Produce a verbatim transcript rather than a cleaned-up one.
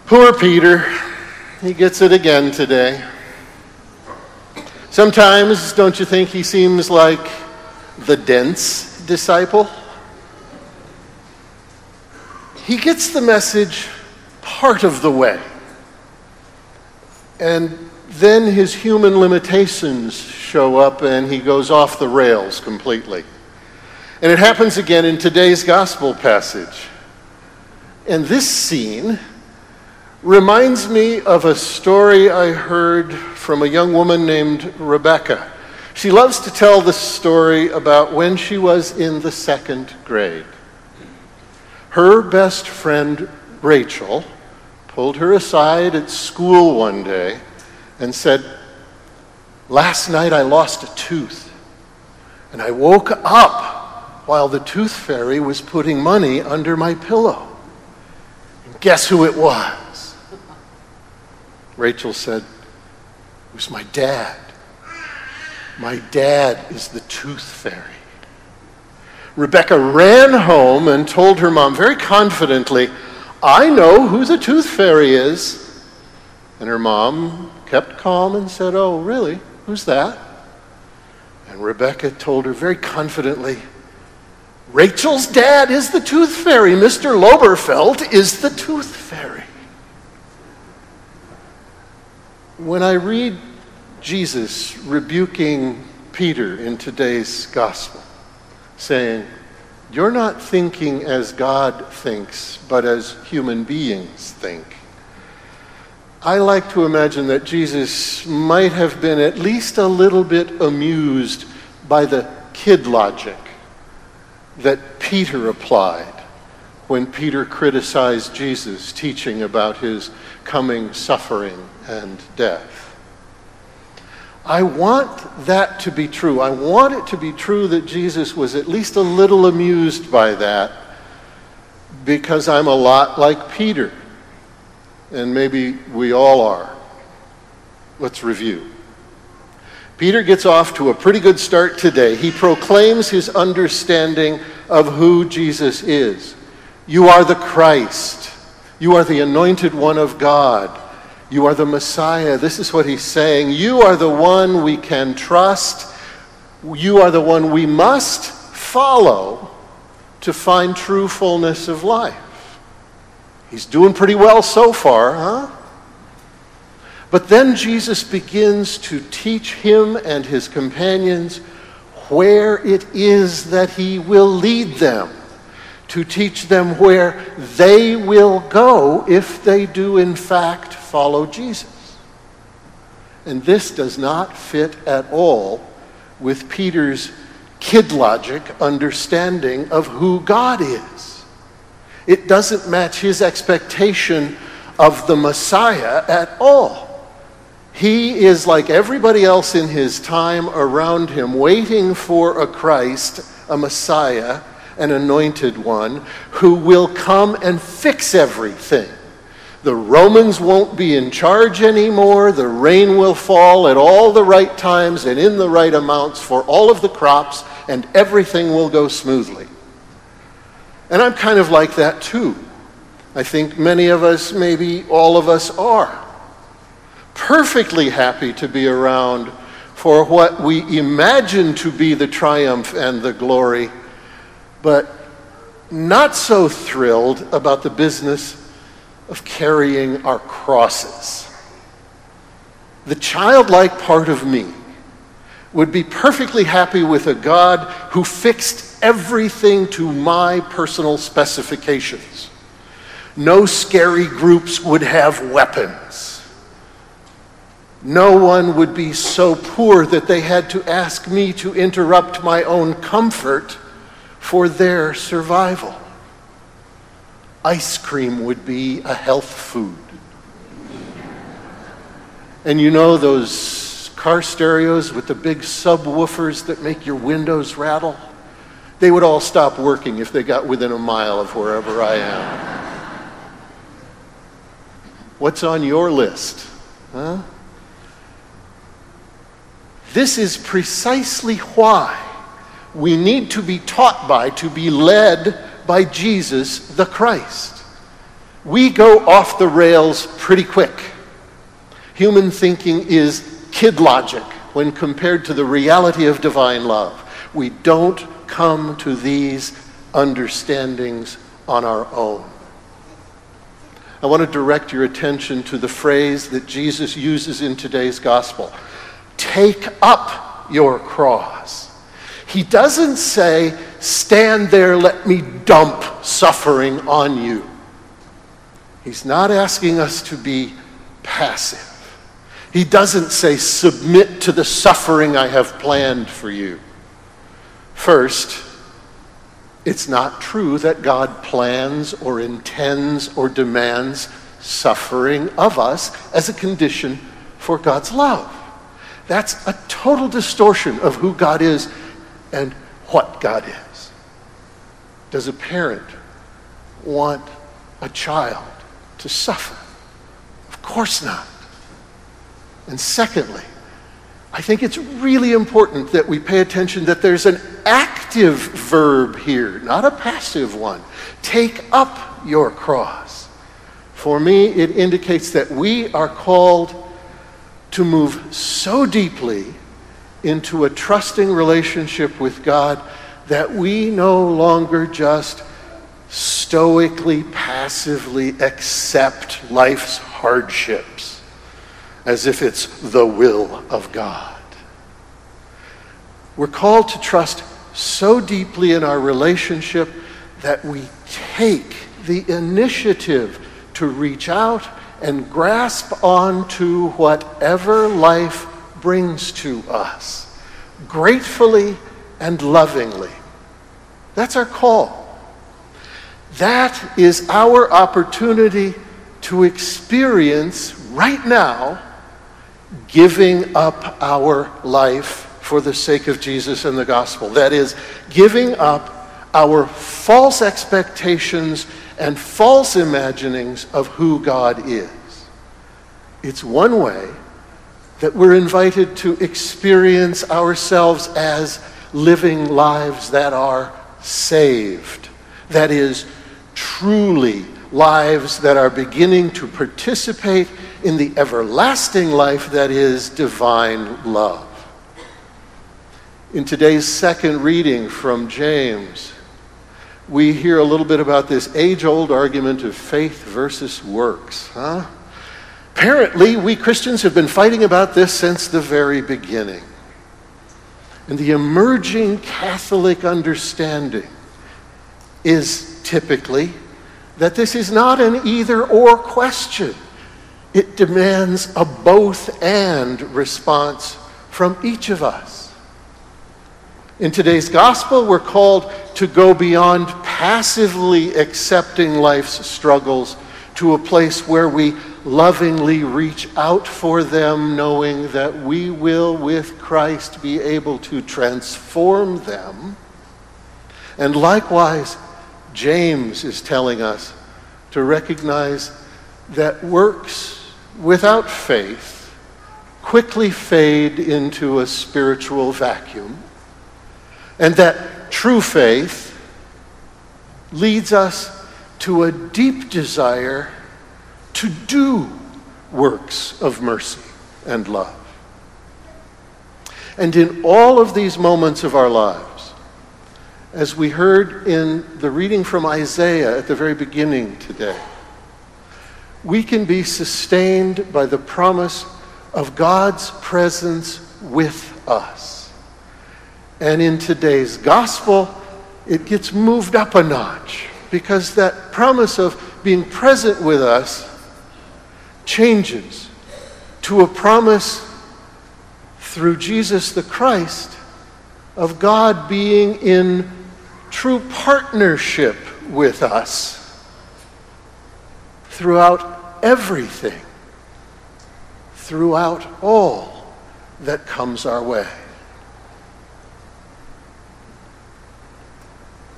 Poor Peter, he gets it again today. Sometimes, don't you think he seems like the dense disciple? He gets the message part of the way. And then his human limitations show up and he goes off the rails completely. And it happens again in today's gospel passage. And this scene reminds me of a story I heard from a young woman named Rebecca. She loves to tell the story about when she was in the second grade. Her best friend, Rachel, pulled her aside at school one day and said, "Last night I lost a tooth, and I woke up while the tooth fairy was putting money under my pillow. And guess who it was?" Rachel said, "It was my dad. My dad is the tooth fairy." Rebecca ran home and told her mom very confidently, "I know who the tooth fairy is." And her mom kept calm and said, "Oh, really? Who's that?" And Rebecca told her very confidently, "Rachel's dad is the tooth fairy. Mister Loberfeld is the tooth fairy." When I read Jesus rebuking Peter in today's gospel, saying, "You're not thinking as God thinks, but as human beings think," I like to imagine that Jesus might have been at least a little bit amused by the kid logic that Peter applied when Peter criticized Jesus teaching about his coming suffering and death. I want that to be true. I want it to be true that Jesus was at least a little amused by that, because I'm a lot like Peter, and maybe we all are. Let's review. Peter gets off to a pretty good start today. He proclaims his understanding of who Jesus is. "You are the Christ. You are the anointed one of God. You are the Messiah." This is what he's saying. You are the one we can trust. You are the one we must follow to find true fullness of life. He's doing pretty well so far, huh? But then Jesus begins to teach him and his companions where it is that he will lead them, to teach them where they will go if they do in fact follow Jesus. And this does not fit at all with Peter's kid logic understanding of who God is. It doesn't match his expectation of the Messiah at all. He is like everybody else in his time around him, waiting for a Christ, a Messiah, an anointed one, who will come and fix everything. The Romans won't be in charge anymore. The rain will fall at all the right times and in the right amounts for all of the crops, and everything will go smoothly. And I'm kind of like that too. I think many of us, maybe all of us, are perfectly happy to be around for what we imagine to be the triumph and the glory, but not so thrilled about the business of carrying our crosses. The childlike part of me would be perfectly happy with a God who fixed everything to my personal specifications. No scary groups would have weapons. No one would be so poor that they had to ask me to interrupt my own comfort for their survival. Ice cream would be a health food. And you know those car stereos with the big subwoofers that make your windows rattle? They would all stop working if they got within a mile of wherever I am. What's on your list? Huh? This is precisely why we need to be taught by, to be led by Jesus the Christ. we go off the rails pretty quick. Human thinking is kid logic when compared to the reality of divine love. We don't come to these understandings on our own. I want to direct your attention to the phrase that Jesus uses in today's gospel. Take up your cross. He doesn't say, stand there, let me dump suffering on you. He's not asking us to be passive. He doesn't say, submit to the suffering I have planned for you. First, it's not true that God plans or intends or demands suffering of us as a condition for God's love. That's a total distortion of who God is and what God is. Does a parent want a child to suffer? Of course not. And secondly, I think it's really important that we pay attention that there's an active verb here, not a passive one. Take up your cross. For me, it indicates that we are called to move so deeply into a trusting relationship with God that we no longer just stoically, passively accept life's hardships as if it's the will of God. We're called to trust so deeply in our relationship that we take the initiative to reach out and grasp onto whatever life brings to us, gratefully and lovingly. That's our call. That is our opportunity to experience right now giving up our life for the sake of Jesus and the gospel. That is, giving up our false expectations and false imaginings of who God is. It's one way that we're invited to experience ourselves as living lives that are saved. That is, truly lives that are beginning to participate in the everlasting life that is divine love. In today's second reading from James, we hear a little bit about this age-old argument of faith versus works. Huh? Apparently, we Christians have been fighting about this since the very beginning. And the emerging Catholic understanding is typically that this is not an either-or question. It demands a both-and response from each of us. In today's gospel, we're called to go beyond passively accepting life's struggles to a place where we lovingly reach out for them, knowing that we will, with Christ, be able to transform them. And likewise, James is telling us to recognize that works without faith quickly fade into a spiritual vacuum, and that true faith leads us to a deep desire to do works of mercy and love. And in all of these moments of our lives, as we heard in the reading from Isaiah at the very beginning today, we can be sustained by the promise of God's presence with us. And in today's gospel, it gets moved up a notch, because that promise of being present with us changes to a promise through Jesus the Christ of God being in true partnership with us throughout everything, throughout all that comes our way.